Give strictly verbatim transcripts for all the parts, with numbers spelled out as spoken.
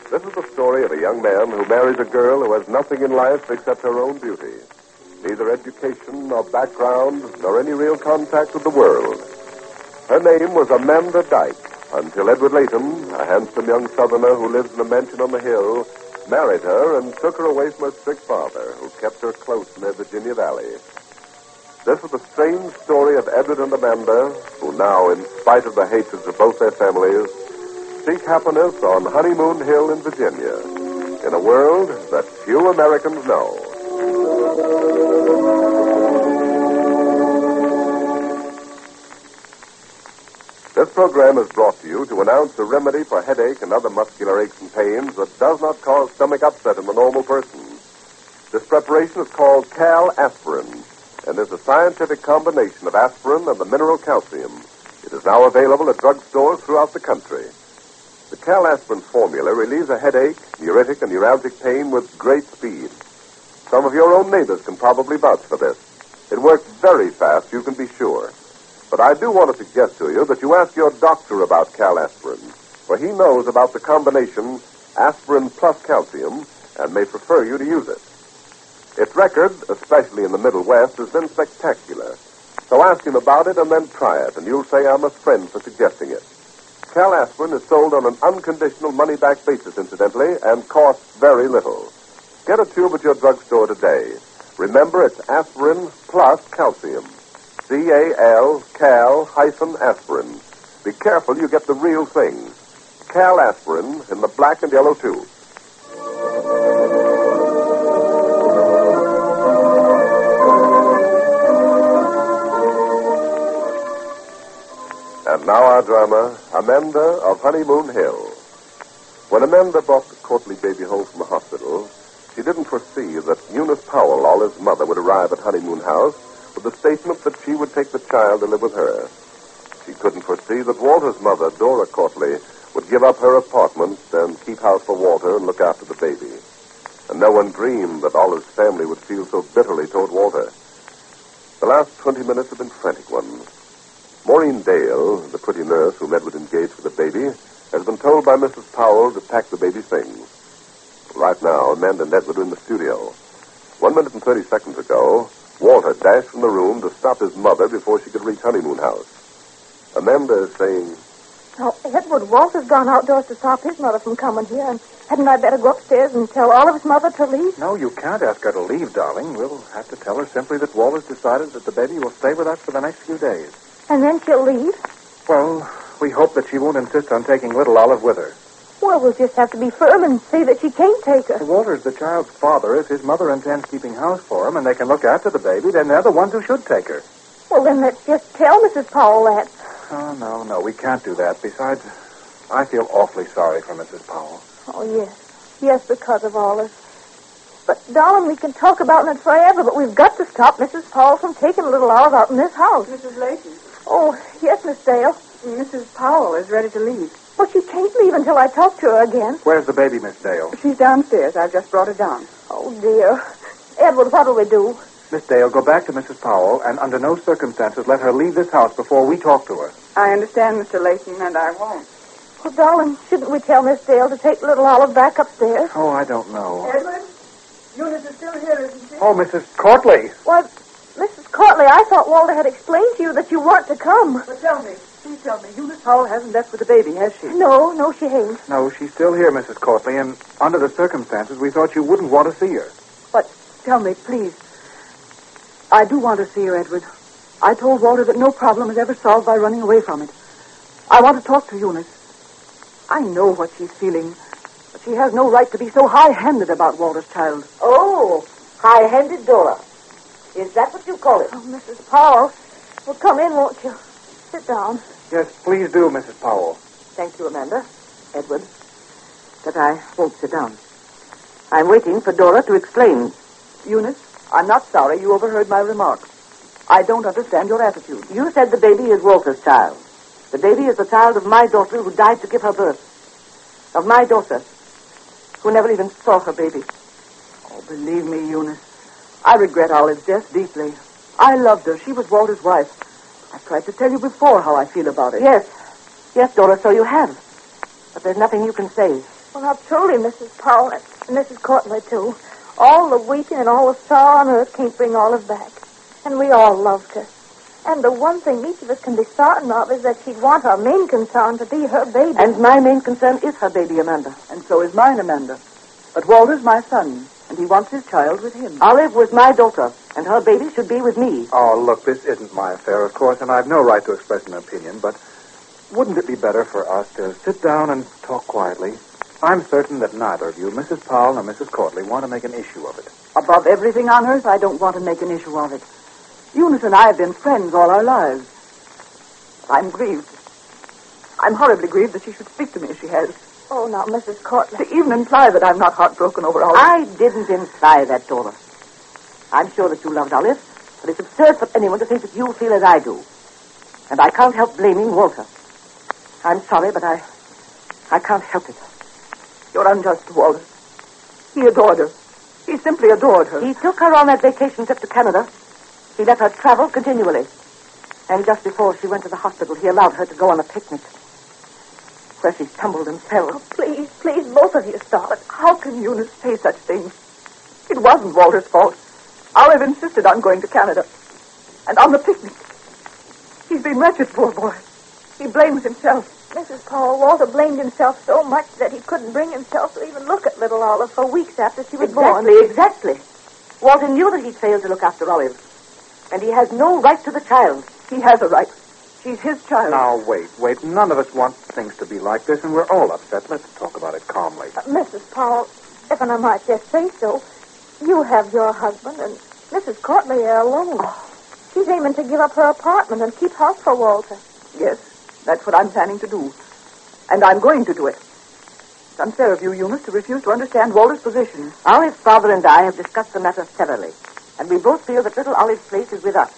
This is the story of a young man who marries a girl who has nothing in life except her own beauty. Neither education nor background nor any real contact with the world. Her name was Amanda Dyke, until Edward Layton, a handsome young southerner who lives in a mansion on the hill, married her and took her away from her strict father, who kept her close in their Virginia valley. This is the strange story of Edward and Amanda, who now, in spite of the hatreds of both their families, seek happiness on Honeymoon Hill in Virginia, in a world that few Americans know. This program is brought to you to announce a remedy for headache and other muscular aches and pains that does not cause stomach upset in the normal person. This preparation is called Cal Aspirin, and is a scientific combination of aspirin and the mineral calcium. It is now available at drugstores throughout the country. The Cal Aspirin formula relieves a headache, neuritic, and neuralgic pain with great speed. Some of your own neighbors can probably vouch for this. It works very fast, you can be sure. But I do want to suggest to you that you ask your doctor about Cal Aspirin, for he knows about the combination aspirin plus calcium and may prefer you to use it. Its record, especially in the Middle West, has been spectacular. So ask him about it and then try it, and you'll say I'm a friend for suggesting it. Cal Aspirin is sold on an unconditional money-back basis, incidentally, and costs very little. Get a tube at your drugstore today. Remember, it's aspirin plus calcium. C A L, Cal hyphen aspirin. Be careful you get the real thing. Cal Aspirin in the black and yellow tube. And now our drama, Amanda of Honeymoon Hill. When Amanda brought the Courtly baby home from the hospital, she didn't foresee that Eunice Powell, Olive's mother, would arrive at Honeymoon House with the statement that she would take the child to live with her. She couldn't foresee that Walter's mother, Dora Courtly, would give up her apartment and keep house for Walter and look after the baby. And no one dreamed that Olive's family would feel so bitterly toward Walter. The last twenty minutes have been frantic ones. Maureen Dale, the pretty nurse whom Edward engaged for the baby, has been told by Missus Powell to pack the baby's things. Right now, Amanda and Edward are in the studio. One minute and thirty seconds ago, Walter dashed from the room to stop his mother before she could reach Honeymoon House. Amanda is saying, "Oh, Edward, Walter's gone outdoors to stop his mother from coming here, and hadn't I better go upstairs and tell Olive's mother to leave?" No, you can't ask her to leave, darling. We'll have to tell her simply that Walter's decided that the baby will stay with us for the next few days. And then she'll leave? Well, we hope that she won't insist on taking little Olive with her. Well, we'll just have to be firm and say that she can't take her. Walter's the child's father. If his mother intends keeping house for him and they can look after the baby, then they're the ones who should take her. Well, then let's just tell Missus Powell that. Oh, no, no, we can't do that. Besides, I feel awfully sorry for Missus Powell. Oh, yes. Yes, because of all this. But, darling, we can talk about it forever, but we've got to stop Missus Powell from taking a little Olive out in this house. Missus Layton. Oh, yes, Miss Dale. Missus Powell is ready to leave. Well, she can't leave until I talk to her again. Where's the baby, Miss Dale? She's downstairs. I've just brought her down. Oh, dear. Edward, what'll we do? Miss Dale, go back to Missus Powell and under no circumstances let her leave this house before we talk to her. I understand, Mister Layton, and I won't. Well, darling, shouldn't we tell Miss Dale to take little Olive back upstairs? Oh, I don't know. Edward? Eunice is still here, isn't she? Oh, Missus Courtly. Why, Missus Courtly, I thought Walter had explained to you that you weren't to come. But tell me, please tell me, Eunice Powell hasn't left with the baby, has she? No, no, she ain't. No, she's still here, Missus Courtly, and under the circumstances, we thought you wouldn't want to see her. But tell me, please. I do want to see her, Edward. I told Walter that no problem is ever solved by running away from it. I want to talk to Eunice. I know what she's feeling, but she has no right to be so high-handed about Walter's child. Oh, high-handed, Dora. Is that what you call it? Oh, Missus Powell. Well, come in, won't you? Sit down. Yes, please do, Missus Powell. Thank you, Amanda. Edward. But I won't sit down. I'm waiting for Dora to explain. Eunice, I'm not sorry you overheard my remarks. I don't understand your attitude. You said the baby is Walter's child. The baby is the child of my daughter who died to give her birth. Of my daughter, who never even saw her baby. Oh, believe me, Eunice, I regret Olive's death deeply. I loved her. She was Walter's wife. I've tried to tell you before how I feel about it. Yes. Yes, Dora, so you have. But there's nothing you can say. Well, now, truly, Missus Powell, and Missus Courtney, too, all the weeping and all the sorrow on earth can't bring Olive back. And we all loved her. And the one thing each of us can be certain of is that she'd want our main concern to be her baby. And my main concern is her baby, Amanda. And so is mine, Amanda. But Walter's my son, and he wants his child with him. Olive was my daughter, and her baby should be with me. Oh, look, this isn't my affair, of course, and I've no right to express an opinion, but wouldn't it be better for us to sit down and talk quietly? I'm certain that neither of you, Missus Powell nor Missus Courtney, want to make an issue of it. Above everything on earth, I don't want to make an issue of it. Eunice and I have been friends all our lives. I'm grieved. I'm horribly grieved that she should speak to me as she has. Oh, now, Missus Courtney. To even imply that I'm not heartbroken over Olive. I didn't imply that, Dora. I'm sure that you loved Olive, but it's absurd for anyone to think that you feel as I do. And I can't help blaming Walter. I'm sorry, but I... I can't help it. You're unjust to Walter. He adored her. He simply adored her. He took her on that vacation trip to Canada. He let her travel continually. And just before she went to the hospital, he allowed her to go on a picnic, where she stumbled and fell. Oh, please, please, both of you stop. But how can Eunice say such things? It wasn't Walter's fault. Olive insisted on going to Canada. And on the picnic. He's been wretched, poor boy. He blames himself. Missus Powell, Walter blamed himself so much that he couldn't bring himself to even look at little Olive for weeks after she was born. Exactly, exactly. Walter knew that he'd failed to look after Olive. And he has no right to the child. He has a right. She's his child. Now, wait, wait. None of us want things to be like this, and we're all upset. Let's talk about it calmly. Uh, Missus Powell, if I might just say so, you have your husband, and Missus Courtney are alone. She's aiming to give up her apartment and keep house for Walter. Yes, that's what I'm planning to do. And I'm going to do it. It's unfair of you, Eunice, to refuse to understand Walter's position. Olive's father and I have discussed the matter thoroughly, and we both feel that little Olive's place is with us.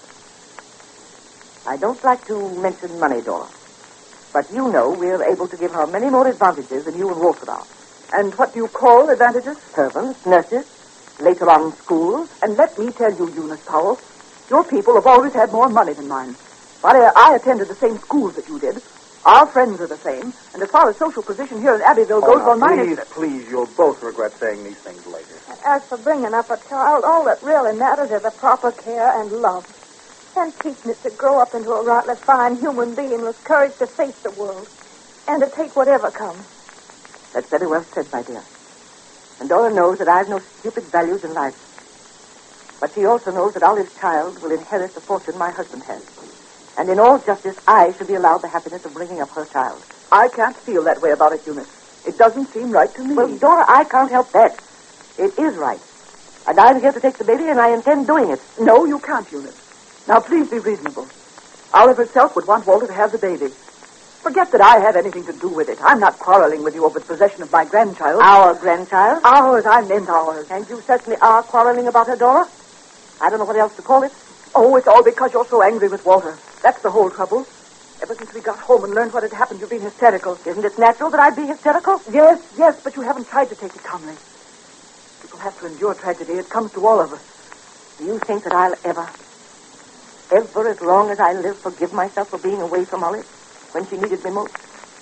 I don't like to mention money, Dora, but you know we're able to give her many more advantages than you and Walter are. And what do you call advantages? Servants, nurses, later on schools. And let me tell you, Eunice Powell, your people have always had more money than mine. But I, I attended the same schools that you did. Our friends are the same. And as far as social position here in Abbeville goes, oh, well, mine please, is... please, you'll both regret saying these things later. As for bringing up a child, all that really matters is the proper care and love. And teaching it to grow up into a rightly fine human being with courage to face the world. And to take whatever comes. That's very well said, my dear. And Dora knows that I've no stupid values in life. But she also knows that Olive's child will inherit the fortune my husband has. And in all justice, I should be allowed the happiness of bringing up her child. I can't feel that way about it, Eunice. It doesn't seem right to me. Well, Dora, I can't help that. It is right. And I'm here to take the baby, and I intend doing it. No, you can't, Eunice. Now, please be reasonable. Olive herself would want Walter to have the baby. Forget that I have anything to do with it. I'm not quarreling with you over the possession of my grandchild. Our grandchild? Ours, I meant ours. And you certainly are quarreling about her, Dora. I don't know what else to call it. Oh, it's all because you're so angry with Walter. That's the whole trouble. Ever since we got home and learned what had happened, you've been hysterical. Isn't it natural that I'd be hysterical? Yes, yes, but you haven't tried to take it calmly. People have to endure tragedy. It comes to all of us. Do you think that I'll ever, ever as long as I live, forgive myself for being away from Olive when she needed me most?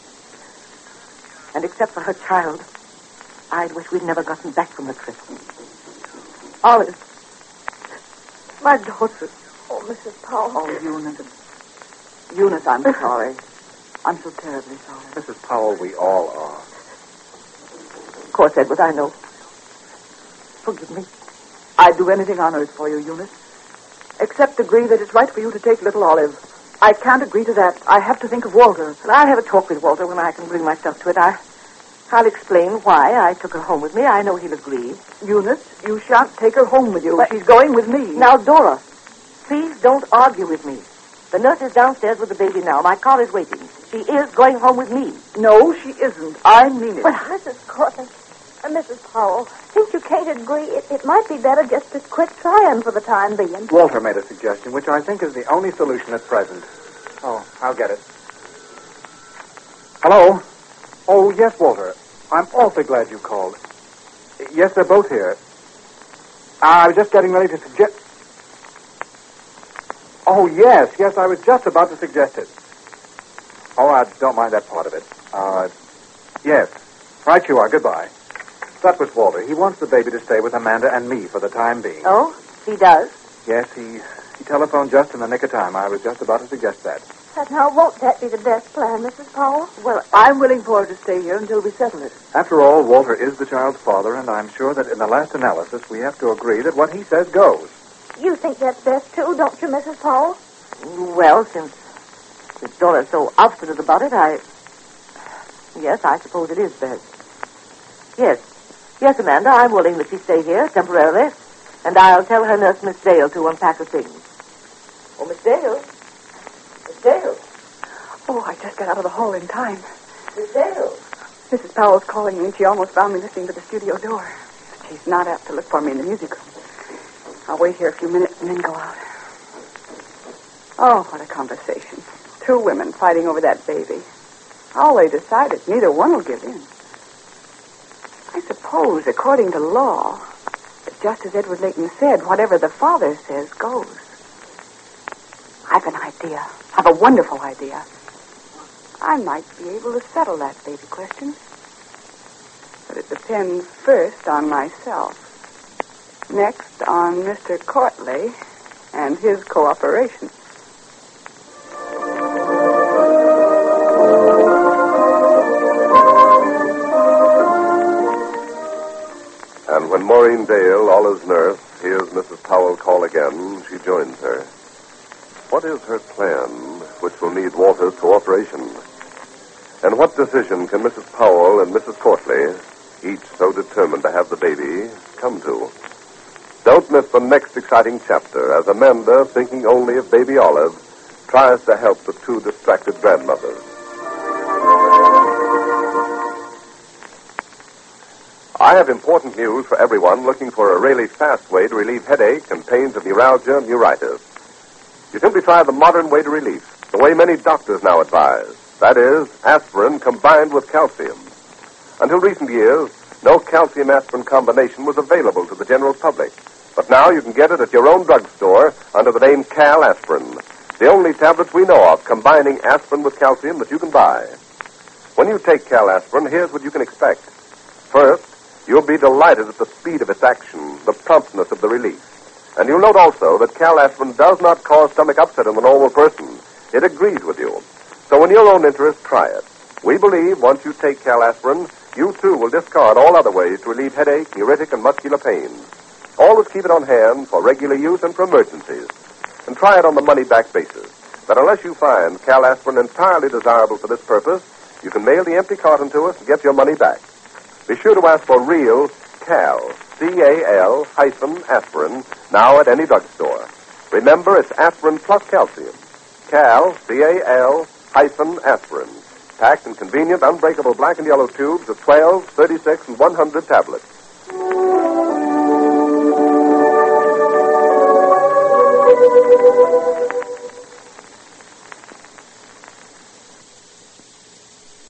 And except for her child, I'd wish we'd never gotten back from the trip. Olive. My daughter. Oh, Missus Powell. Oh, Eunice. Eunice, I'm sorry. I'm so terribly sorry. Missus Powell, we all are. Of course, Edward, I know. Forgive me. I'd do anything on earth for you, Eunice. Except agree that it's right for you to take little Olive. I can't agree to that. I have to think of Walter. Well, I'll have a talk with Walter when I can bring myself to it. I, I'll explain why I took her home with me. I know he'll agree. Eunice, you shan't take her home with you. But she's going with me. Now, Dora, please don't argue with me. The nurse is downstairs with the baby now. My car is waiting. She is going home with me. No, she isn't. I mean it. Well, Missus Courtney, uh, Missus Powell, since you can't agree, it, it might be better just to quit trying for the time being. Walter made a suggestion, which I think is the only solution at present. Oh, I'll get it. Hello? Oh, yes, Walter. I'm awfully glad you called. Yes, they're both here. I was just getting ready to suggest... Oh, yes, yes, I was just about to suggest it. Oh, I don't mind that part of it. Uh, yes. Right you are. Goodbye. That was Walter. He wants the baby to stay with Amanda and me for the time being. Oh, he does? Yes, he, he telephoned just in the nick of time. I was just about to suggest that. But now, won't that be the best plan, Missus Powell? Well, I'm willing for her to stay here until we settle it. After all, Walter is the child's father, and I'm sure that in the last analysis we have to agree that what he says goes. You think that's best, too, don't you, Missus Powell? Well, since, since Dora's so obstinate about it, I... Yes, I suppose it is best. Yes. Yes, Amanda, I'm willing that she stay here temporarily, and I'll tell her nurse, Miss Dale, to unpack her things. Oh, Miss Dale? Miss Dale? Oh, I just got out of the hall in time. Miss Dale? Missus Powell's calling me, and she almost found me listening to the studio door. She's not apt to look for me in the music room. I'll wait here a few minutes and then go out. Oh, what a conversation. Two women fighting over that baby. All they decide is neither one will give in. I suppose, according to law, that just as Edward Layton said, whatever the father says goes. I've an idea. I've a wonderful idea. I might be able to settle that baby question. But it depends first on myself. Next on Mister Courtley and his cooperation. And when Maureen Dale, Olive's nurse, hears Missus Powell call again, she joins her. What is her plan, which will need Walter's cooperation? And what decision can Missus Powell and Missus Courtley, each so determined to have the baby, come to? Don't miss the next exciting chapter as Amanda, thinking only of baby Olive, tries to help the two distracted grandmothers. I have important news for everyone looking for a really fast way to relieve headache and pains of neuralgia and neuritis. You simply try the modern way to relief, the way many doctors now advise. That is, aspirin combined with calcium. Until recent years, no calcium-aspirin combination was available to the general public. But now you can get it at your own drugstore under the name Cal Aspirin, the only tablets we know of combining aspirin with calcium that you can buy. When you take Cal Aspirin, here's what you can expect. First, you'll be delighted at the speed of its action, the promptness of the relief. And you'll note also that Cal Aspirin does not cause stomach upset in the normal person. It agrees with you. So in your own interest, try it. We believe once you take Cal Aspirin, you too will discard all other ways to relieve headache, neuritic, and muscular pains. Always keep it on hand for regular use and for emergencies. And try it on the money-back basis. That unless you find Cal Aspirin entirely desirable for this purpose, you can mail the empty carton to us and get your money back. Be sure to ask for real Cal, C A L hyphen aspirin, now at any drugstore. Remember, it's aspirin plus calcium. Cal, C A L hyphen aspirin. Packed in convenient, unbreakable black and yellow tubes of twelve, thirty-six, and one hundred tablets.